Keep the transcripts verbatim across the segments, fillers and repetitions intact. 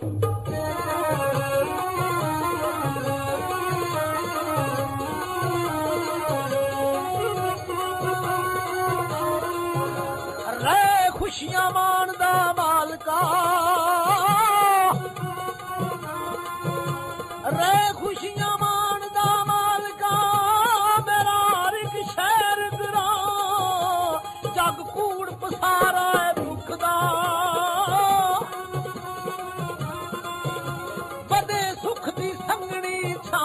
ਰਹਿ ਖੁਸ਼ੀਆਂ ਮਾਣਦਾ ਮਾਲਕਾ, ਰਹਿ ਖੁਸ਼ੀਆਂ ਮਾਣਦਾ ਮਾਲਕਾ, ਮੇਰਾ ਹਰ ਇੱਕ ਸ਼ਹਿਰ ਗਰਾਂ, ਜਗ ਕੂੜ ਪਸਾਰਾ ਹੈ ਦੁੱਖ ਦਾ, ਵਧੇ ਸੁੱਖ ਦੀ ਸੰਗਣੀ ਛਾਂ,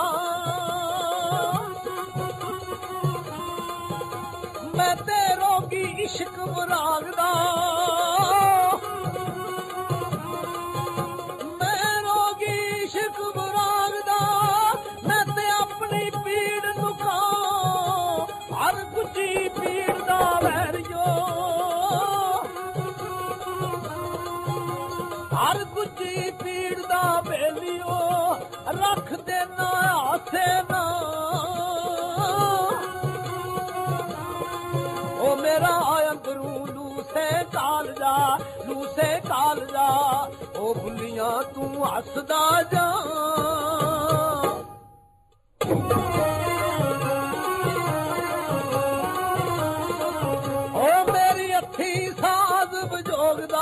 ਮੈਂ ਤੇ ਰੋਗੀ ਇਸ਼ਕ ਵਿਰਾਗ ਦਾ, ਮੈਂ ਰੋਗੀ ਇਸ਼ਕ ਵਿਰਾਗ ਦਾ, ਮੈਂ ਤੇ ਆਪਣੀ ਪੀੜ ਨੁਕਾ, ਹਰ ਗੁੱਜੀ ਪੀੜ ਦਾ ਵੈਰਿਓ, ਹਰ ਗੁੱਜੀ ਪੀੜ ਦਾ ਬੇਲੀਓ, ਰੱਖ ਦੇਣਾ ਆਸੇ ਨਾ, ਉਹ ਮੇਰਾ ਅੰਦਰੂ ਲੂਸੇ ਕਾਲਜਾ, ਲੂਸੇ ਕਾਲਜਾ, ਉਹ ਭੁੱਲੀਆਂ ਤੂੰ ਹੱਸਦਾ ਜਾ, ਉਹ ਮੇਰੀ ਅੱਖੀ ਸਾਜ਼ ਵਜੋਗਦਾ,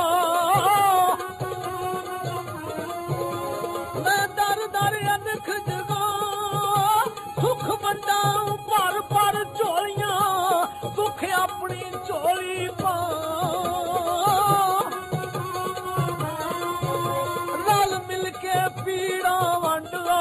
ਮੈਂ ਦਰ ਦਰ ਅਨਖ ਜਗਾ, ਸੁੱਖ ਵੰਡਾ ਭਰ ਭਰ ਝੋਲੀਆਂ, ਦੁੱਖ ਆਪਣੀ ਝੋਲੀ ਪਾ, ਰਲ ਮਿਲ ਕੇ ਪੀੜਾਂ ਵੰਡ ਲੋ,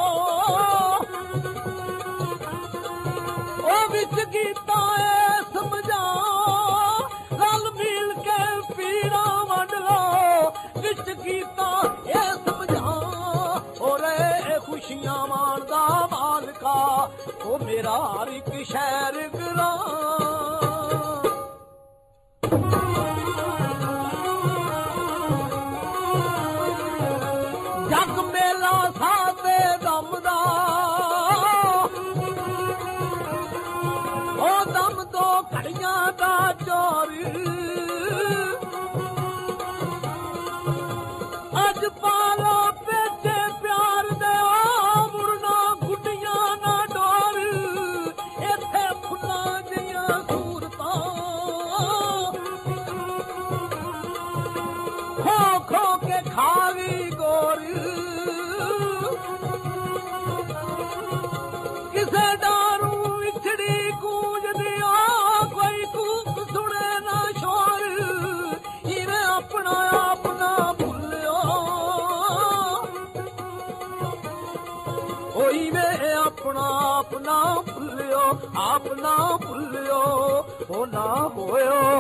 ਉਹ ਵਿੱਚ ਗੀਤਾ ਏ ਸਮਝਾ, ਰਲ ਮਿਲ ਕੇ ਪੀੜਾਂ ਵੰਡ ਲੋ, ਵਿੱਚ ਗੀਤਾ ਇਹ ਸਮਝਾ, ਉਹ ਰੇ ਖੁਸ਼ੀਆਂ ਮਾਣਦਾ ਮਾਲਕਾ, ਉਹ ਮੇਰਾ ਹਰ ਇੱਕ ਸ਼ਹਿਰ ਗਰਾਂ, ਜਗ ਮੇਲਾ ਸਾਦੇ ਦਮ ਦਾ, ਉਹ ਦਮ ਦੋ ਘੜੀਆਂ ਦਾ ਚੋਰੀ, ਅੱਜ ਪਾਲਾ ਪੇਚੇ ਪਿਆਰ ਦੇ, ਮੁੜਨਾ ਗੁੱਡੀਆਂ ਨਾ ਡੋਰ, ਇੱਥੇ ਫੁੱਲਾਂ ਦੀਆਂ ਸੂਰਤਾਂ, ਖੋ ਖੋ ਕੇ ਖਾਵੀ ਗੋਰ, ਕਿਸੇ ਡਾਰੂ ਵਿਛੜੀ ਗੂੰਜਦੀ, ਕੋਈ ਕੂਕ ਸੁਣੇ ਨਾ ਸ਼ੋਰ, ਇਵੇਂ ਆਪਣਾ ਆਪਣਾ ਭੁੱਲਿਓ, ਹੋਈ ਵੇ ਆਪਣਾ ਆਪਣਾ ਭੁੱਲਿਓ, ਆਪਣਾ ਭੁੱਲਿਓ, ਉਹ ਨਾ ਹੋਇਓ